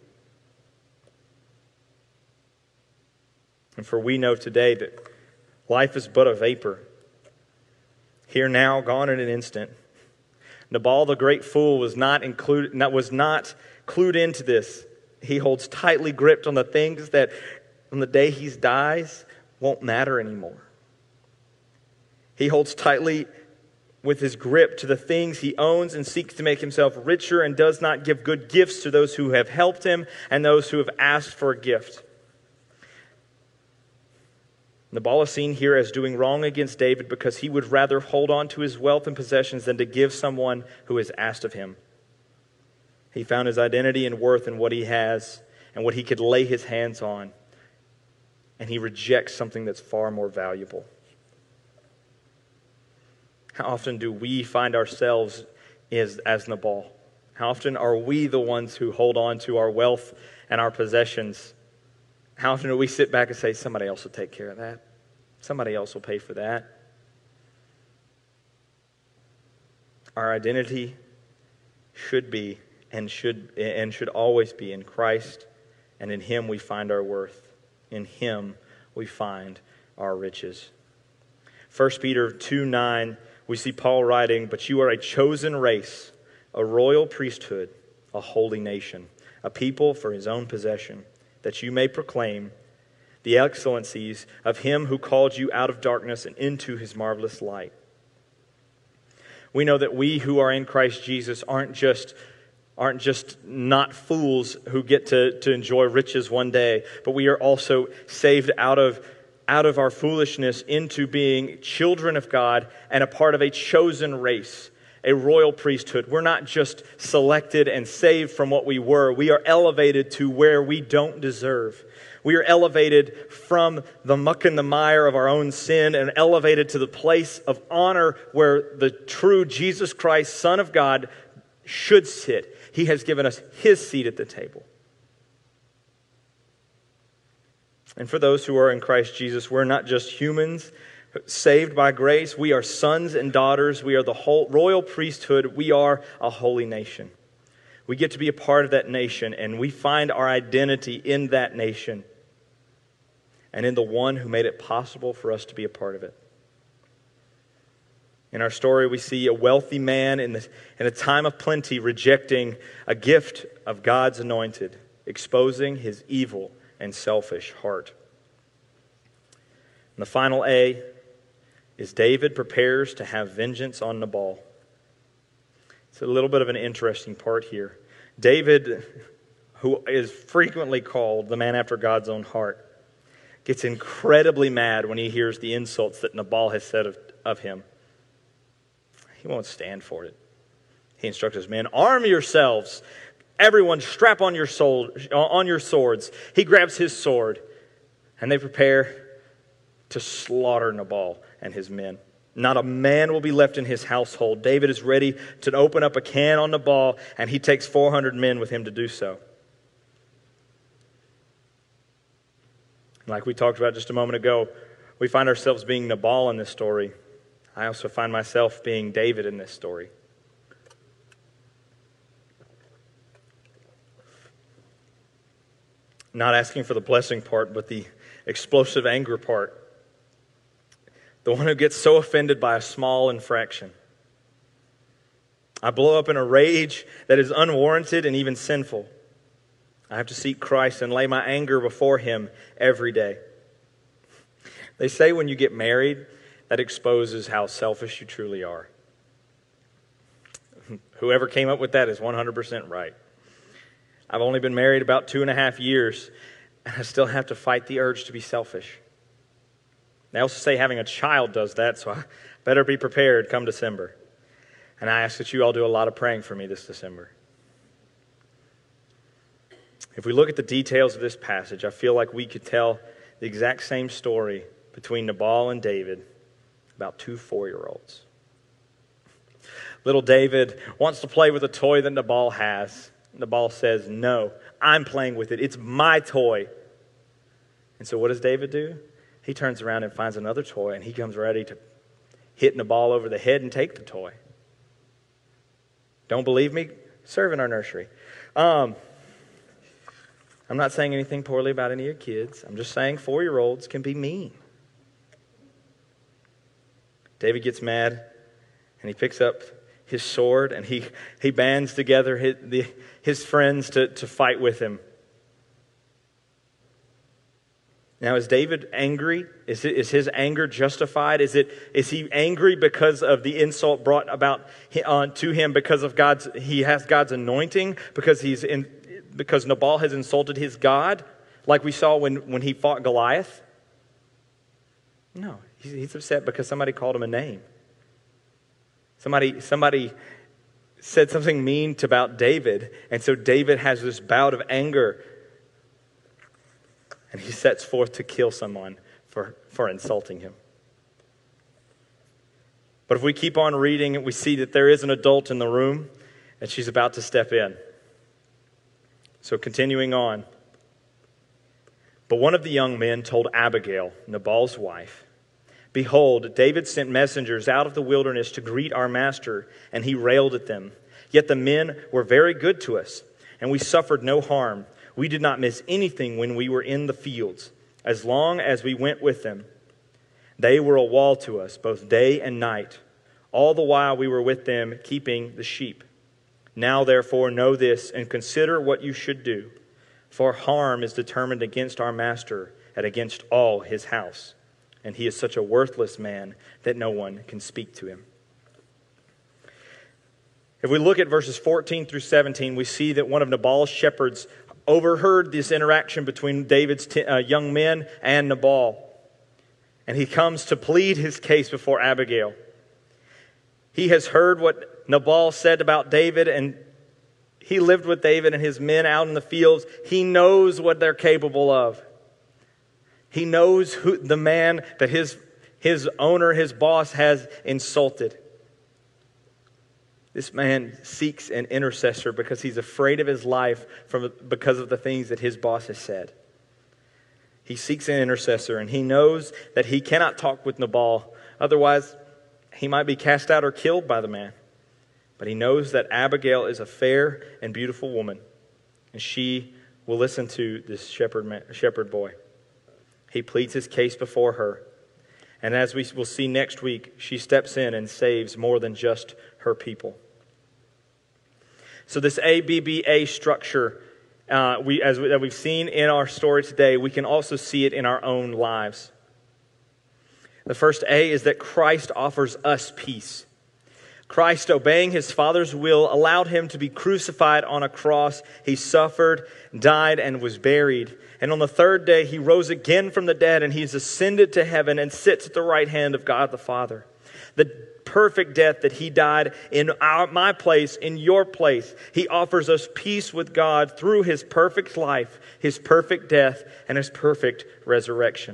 And for we know today that life is but a vapor, here now, gone in an instant. Nabal, the great fool, was not included, was not clued into this. He holds tightly gripped on the things that, on the day he dies, won't matter anymore. He holds tightly with his grip to the things he owns and seeks to make himself richer, and does not give good gifts to those who have helped him and those who have asked for a gift. Nabal is seen here as doing wrong against David because he would rather hold on to his wealth and possessions than to give someone who has asked of him. He found his identity and worth in what he has and what he could lay his hands on. And he rejects something that's far more valuable. How often do we find ourselves as, as Nabal? How often are we the ones who hold on to our wealth and our possessions? How often do we sit back and say, somebody else will take care of that? Somebody else will pay for that? Our identity should be and should and should always be in Christ, and in Him we find our worth. In Him we find our riches. First Peter two nine, we see Paul writing, but you are a chosen race, a royal priesthood, a holy nation, a people for his own possession, that you may proclaim the excellencies of him who called you out of darkness and into his marvelous light. We know that we who are in Christ Jesus aren't just aren't just not fools who get to, to enjoy riches one day, but we are also saved out of out of our foolishness into being children of God and a part of a chosen race, a royal priesthood. We're not just selected and saved from what we were. We are elevated to where we don't deserve. We are elevated from the muck and the mire of our own sin and elevated to the place of honor where the true Jesus Christ, Son of God, should sit. He has given us his seat at the table. And for those who are in Christ Jesus, we're not just humans saved by grace. We are sons and daughters. We are the whole royal priesthood. We are a holy nation. We get to be a part of that nation, and we find our identity in that nation and in the one who made it possible for us to be a part of it. In our story, we see a wealthy man in, the, in a time of plenty rejecting a gift of God's anointed, exposing his evil and selfish heart. And the final A is David prepares to have vengeance on Nabal. It's a little bit of an interesting part here. David, who is frequently called the man after God's own heart, gets incredibly mad when he hears the insults that Nabal has said of, of him. He won't stand for it. He instructs his men, arm yourselves. Everyone strap on your, soul, on your swords. He grabs his sword, and they prepare to slaughter Nabal and his men. Not a man will be left in his household. David is ready to open up a can on Nabal, and he takes four hundred men with him to do so. Like we talked about just a moment ago, we find ourselves being Nabal in this story. I also find myself being David in this story. Not asking for the blessing part, but the explosive anger part. The one who gets so offended by a small infraction. I blow up in a rage that is unwarranted and even sinful. I have to seek Christ and lay my anger before him every day. They say when you get married, that exposes how selfish you truly are. Whoever came up with that is one hundred percent right. I've only been married about two and a half years, and I still have to fight the urge to be selfish. They also say having a child does that, so I better be prepared come December. And I ask that you all do a lot of praying for me this December. If we look at the details of this passage, I feel like we could tell the exact same story between Nabal and David about two four-year-olds. Little David wants to play with a toy that Nabal has. Nabal says, no, I'm playing with it. It's my toy. And so what does David do? He turns around and finds another toy, and he comes ready to hit Nabal over the head and take the toy. Don't believe me? Serve in our nursery. Um, I'm not saying anything poorly about any of your kids. I'm just saying four-year-olds can be mean. David gets mad, and he picks up his sword, and he, he bands together his, the, his friends to, to fight with him. Now, is David angry? Is, it, is his anger justified? Is it is he angry because of the insult brought about uh, to him because of God's he has God's anointing because he's in because Nabal has insulted his God, like we saw when, when he fought Goliath? No, he's, he's upset because somebody called him a name. Somebody somebody said something mean about David, and so David has this bout of anger. And he sets forth to kill someone for, for insulting him. But if we keep on reading, we see that there is an adult in the room, and she's about to step in. So continuing on. But one of the young men told Abigail, Nabal's wife, behold, David sent messengers out of the wilderness to greet our master, and he railed at them. Yet the men were very good to us, and we suffered no harm. We did not miss anything when we were in the fields, as long as we went with them. They were a wall to us, both day and night, all the while we were with them keeping the sheep. Now therefore know this, and consider what you should do. For harm is determined against our master and against all his house. And he is such a worthless man that no one can speak to him." If we look at verses fourteen through seventeen, we see that one of Nabal's shepherds overheard this interaction between David's t- uh, young men and Nabal. And he comes to plead his case before Abigail. He has heard what Nabal said about David, and he lived with David and his men out in the fields. He knows what they're capable of. He knows who the man that his, his owner, his boss, has insulted. This man seeks an intercessor because he's afraid of his life from, because of the things that his boss has said. He seeks an intercessor, and he knows that he cannot talk with Nabal. Otherwise, he might be cast out or killed by the man. But he knows that Abigail is a fair and beautiful woman, and she will listen to this shepherd man, shepherd boy. He pleads his case before her. And as we will see next week, she steps in and saves more than just her people. So this A B B A structure, uh, we, as we, that we've seen in our story today, we can also see it in our own lives. The first A is that Christ offers us peace. Christ, obeying his Father's will, allowed him to be crucified on a cross. He suffered, died, and was buried. And on the third day, he rose again from the dead, and he's ascended to heaven and sits at the right hand of God the Father. The perfect death that he died in our, my place, in your place. He offers us peace with God through his perfect life, his perfect death, and his perfect resurrection.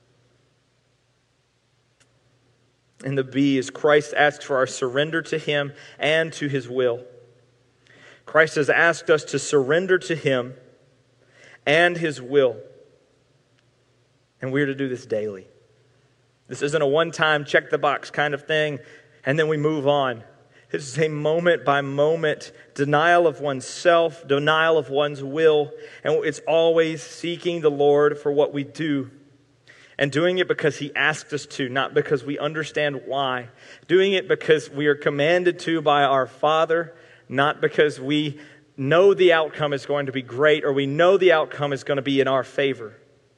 And the B is Christ asks for our surrender to him and to his will. Christ has asked us to surrender to him and his will. And we're to do this daily. This isn't a one-time check the box kind of thing and then we move on. This is a moment by moment denial of oneself, denial of one's will, and it's always seeking the Lord for what we do. And doing it because he asked us to, not because we understand why. Doing it because we are commanded to by our Father, not because we know the outcome is going to be great or we know the outcome is going to be in our favor.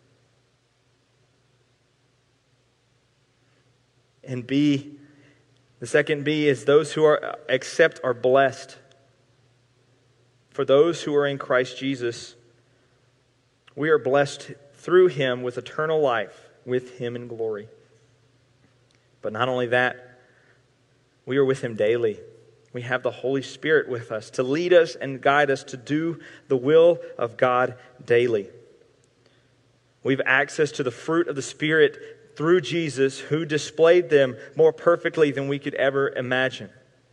And B, the second B is those who are accept are blessed. For those who are in Christ Jesus, we are blessed through him with eternal life, with him in glory. But not only that, we are with him daily. We have the Holy Spirit with us to lead us and guide us to do the will of God daily. We have access to the fruit of the Spirit through Jesus, who displayed them more perfectly than we could ever imagine.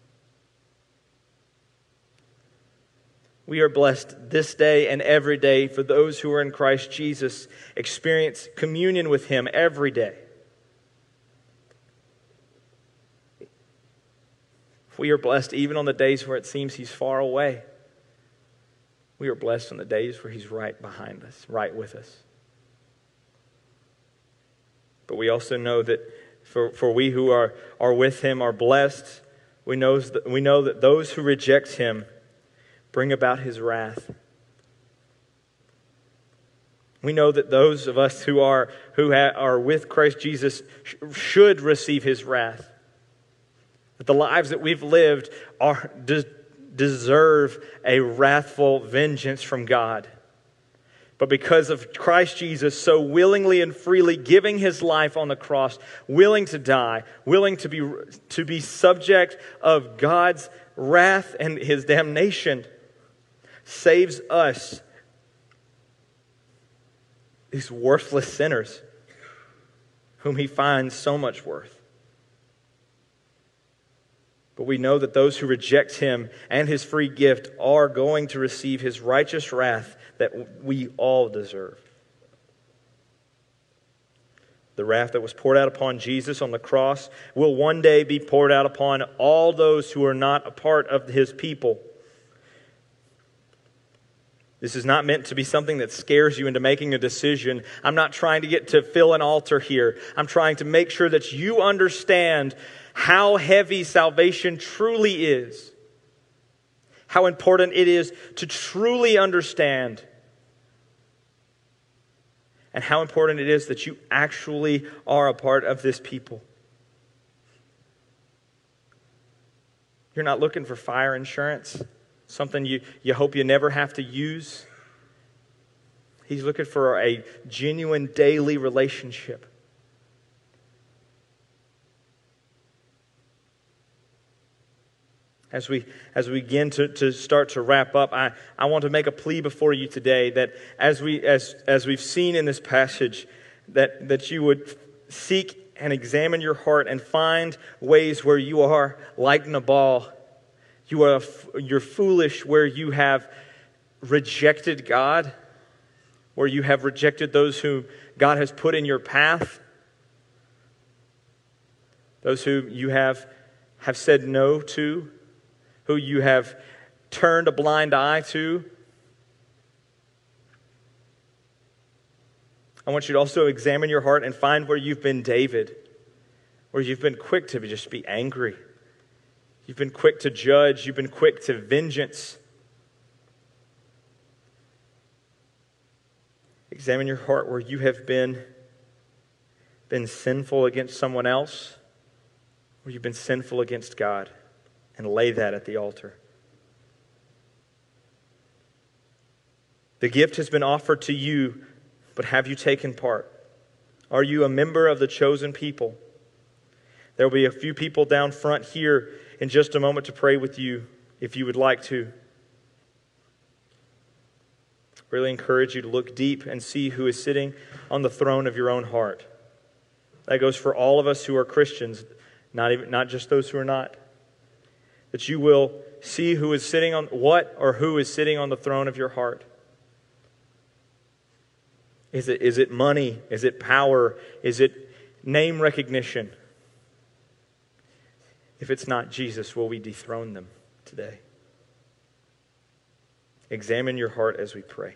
We are blessed this day and every day for those who are in Christ Jesus, experience communion with him every day. We are blessed even on the days where it seems he's far away. We are blessed on the days where he's right behind us, right with us. But we also know that for, for we who are, are with him are blessed. We know, that, we know that those who reject him bring about his wrath. We know that those of us who are, who ha, are with Christ Jesus sh- should receive his wrath. That the lives that we've lived are de- deserve a wrathful vengeance from God. But because of Christ Jesus so willingly and freely giving his life on the cross, willing to die, willing to be, to be subject of God's wrath and his damnation, saves us, these worthless sinners, whom he finds so much worth. But we know that those who reject him and his free gift are going to receive his righteous wrath that we all deserve. The wrath that was poured out upon Jesus on the cross will one day be poured out upon all those who are not a part of his people. This is not meant to be something that scares you into making a decision. I'm not trying to get to fill an altar here. I'm trying to make sure that you understand how heavy salvation truly is. how important it is to truly understand, and how important it is that you actually are a part of this people. You're not looking for fire insurance, something you, you hope you never have to use. He's looking for a genuine daily relationship. As we as we begin to, to start to wrap up, I, I want to make a plea before you today that as we as as we've seen in this passage, that, that you would seek and examine your heart and find ways where you are like Nabal. You are you're foolish where you have rejected God, where you have rejected those whom God has put in your path, those who you have have said no to, who you have turned a blind eye to. I want you to also examine your heart and find where you've been David, where you've been quick to just be angry. You've been quick to judge. You've been quick to vengeance. Examine your heart where you have been, been sinful against someone else, where you've been sinful against God, and lay that at the altar. The gift has been offered to you, but have you taken part? Are you a member of the chosen people? There will be a few people down front here in just a moment to pray with you if you would like to. Really encourage you to look deep and see who is sitting on the throne of your own heart. That goes for all of us who are Christians, not even not just those who are not. That you will see who is sitting on what or who is sitting on the throne of your heart. Is it is it money? Is it power? Is it name recognition? If it's not Jesus, will we dethrone them today? Examine your heart as we pray.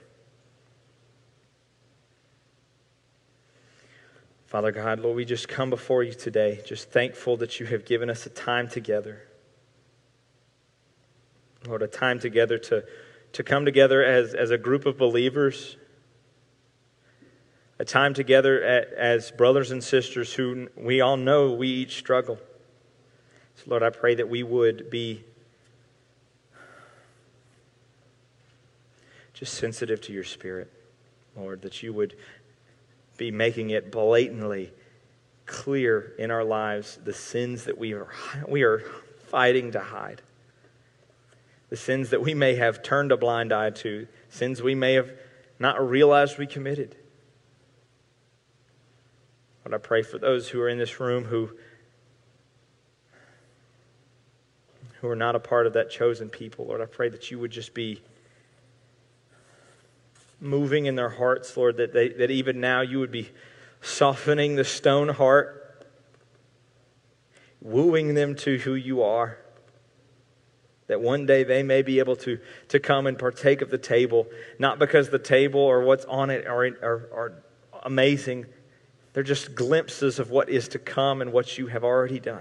Father God, Lord, we just come before you today, just thankful that you have given us a time together. Lord, a time together to, to come together as, as a group of believers, a time together at, as brothers and sisters who we all know we each struggle. So Lord, I pray that we would be just sensitive to your Spirit, Lord, that you would be making it blatantly clear in our lives the sins that we are we are fighting to hide. The sins that we may have turned a blind eye to, sins we may have not realized we committed. Lord, I pray for those who are in this room who who are not a part of that chosen people. Lord, I pray that you would just be moving in their hearts, Lord, that they, that even now you would be softening the stone heart, wooing them to who you are, that one day they may be able to, to come and partake of the table, not because the table or what's on it are, are, are amazing. They're just glimpses of what is to come and what you have already done.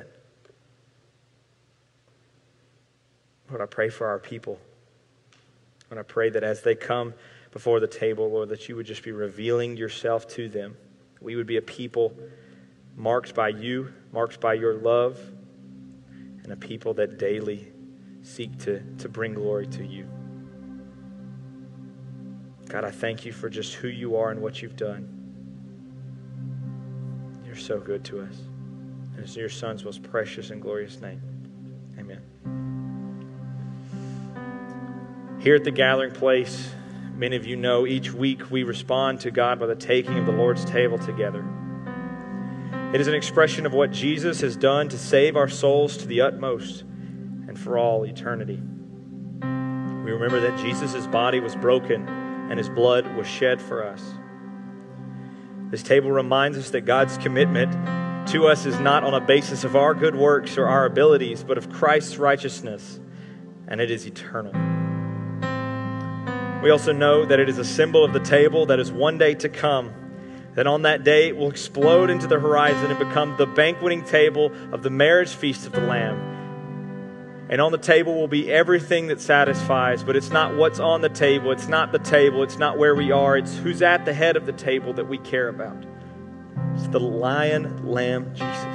Lord, I pray for our people. And I pray that as they come before the table, Lord, that you would just be revealing yourself to them. We would be a people marked by you, marked by your love, and a people that daily seek to, to bring glory to you. God, I thank you for just who you are and what you've done. You're so good to us. And it's in your Son's most precious and glorious name. Amen. Here at the Gathering Place, many of you know each week we respond to God by the taking of the Lord's table together. It is an expression of what Jesus has done to save our souls to the utmost and for all eternity. We remember that Jesus' body was broken and his blood was shed for us. This table reminds us that God's commitment to us is not on a basis of our good works or our abilities, but of Christ's righteousness, and it is eternal. We also know that it is a symbol of the table that is one day to come, that on that day it will explode into the horizon and become the banqueting table of the marriage feast of the Lamb. And on the table will be everything that satisfies, but it's not what's on the table. It's not the table. It's not where we are. It's who's at the head of the table that we care about. It's the Lion, Lamb, Jesus.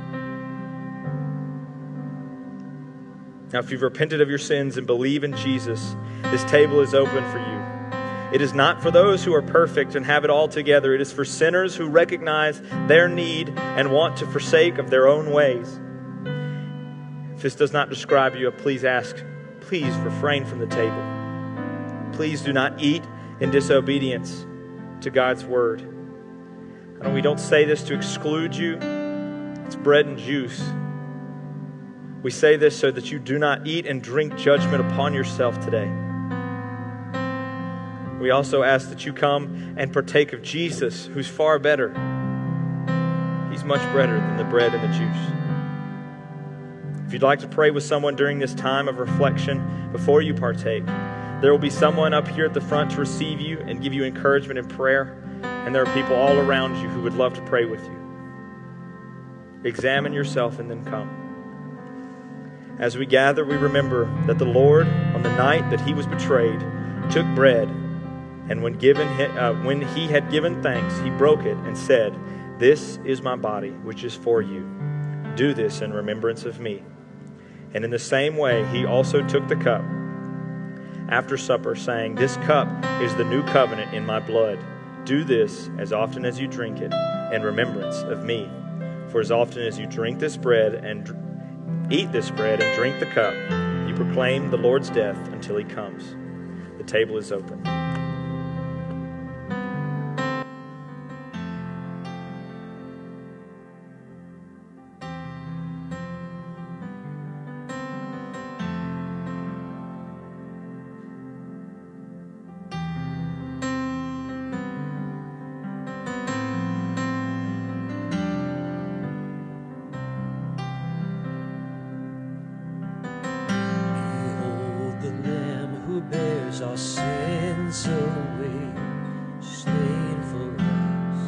Now, if you've repented of your sins and believe in Jesus, this table is open for you. It is not for those who are perfect and have it all together. It is for sinners who recognize their need and want to forsake of their own ways. If this does not describe you, please ask, please refrain from the table. Please do not eat in disobedience to God's word. I know we don't say this to exclude you. It's bread and juice. We say this so that you do not eat and drink judgment upon yourself today. We also ask that you come and partake of Jesus, who's far better. He's much better than the bread and the juice. If you'd like to pray with someone during this time of reflection before you partake, there will be someone up here at the front to receive you and give you encouragement and prayer, and there are people all around you who would love to pray with you. Examine yourself and then come. As we gather, we remember that the Lord, on the night that he was betrayed, took bread, and when given, uh, when he had given thanks, he broke it and said, "This is my body, which is for you. Do this in remembrance of me." And in the same way, he also took the cup after supper, saying, "This cup is the new covenant in my blood. Do this as often as you drink it in remembrance of me. For as often as you drink this bread and dr- eat this bread and drink the cup, you proclaim the Lord's death until he comes." The table is open. Our sins away, slain for us,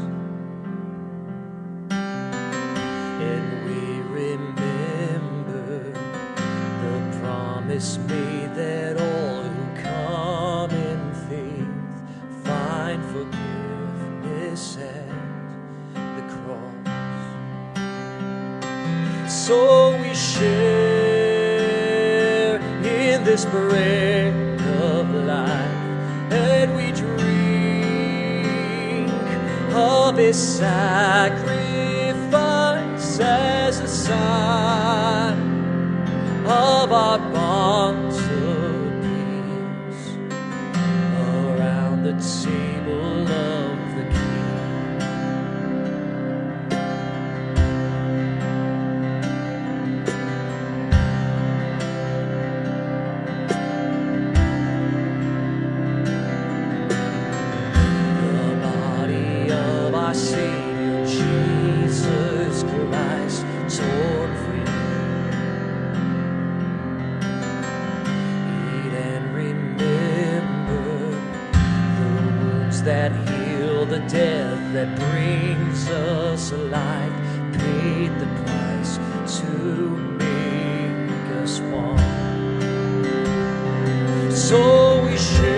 and we remember the promise made that all who come in faith find forgiveness at the cross. So we share in this bread of life, and we drink of his sacrifice as a sign of our bonds of peace around the table of the Savior Jesus Christ, torn for you. Eat and remember the wounds that heal, the death that brings us alive, paid the price to make us one. So we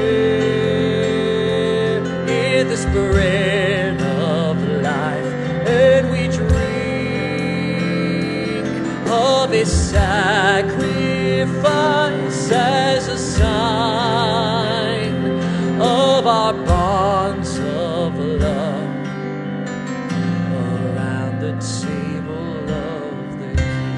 share in this bread of life, and we drink of his sacrifice as a sign of our bonds of love around the table of the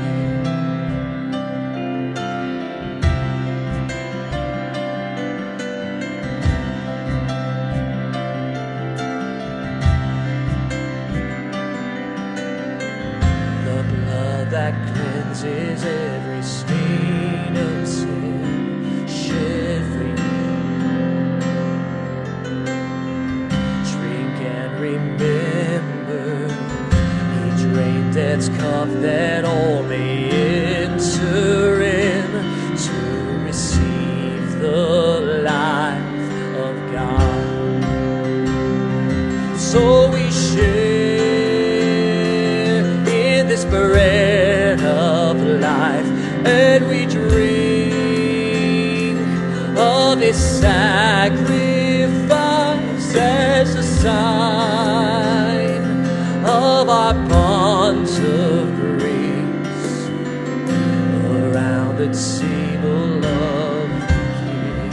that cleanses every stain of sin, shed for you. Drink and remember, he drained death's cup that all may enter in to receive the life of God. So we share in this bread of life, His sacrifice as a sign of our bonds of grace around the table of the King.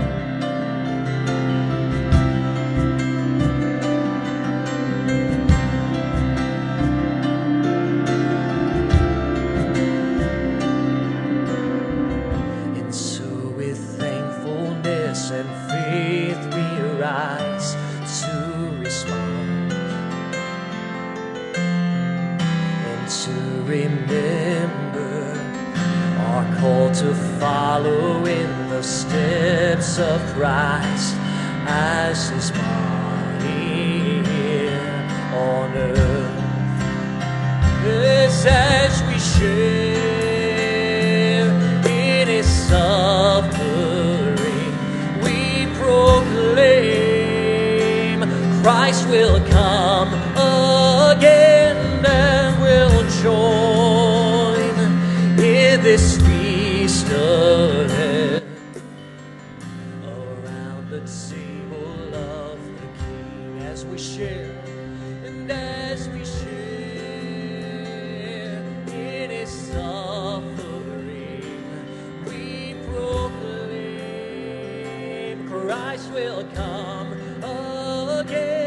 And so with thankfulness and faith we rise to respond and to remember our call to follow in the steps of Christ as His body here on earth. Yes, as we share in His suffering, we proclaim Christ will come again, and will join in this feast ahead around the table of the King. As we share, and as we share in His suffering, we proclaim Christ will come again.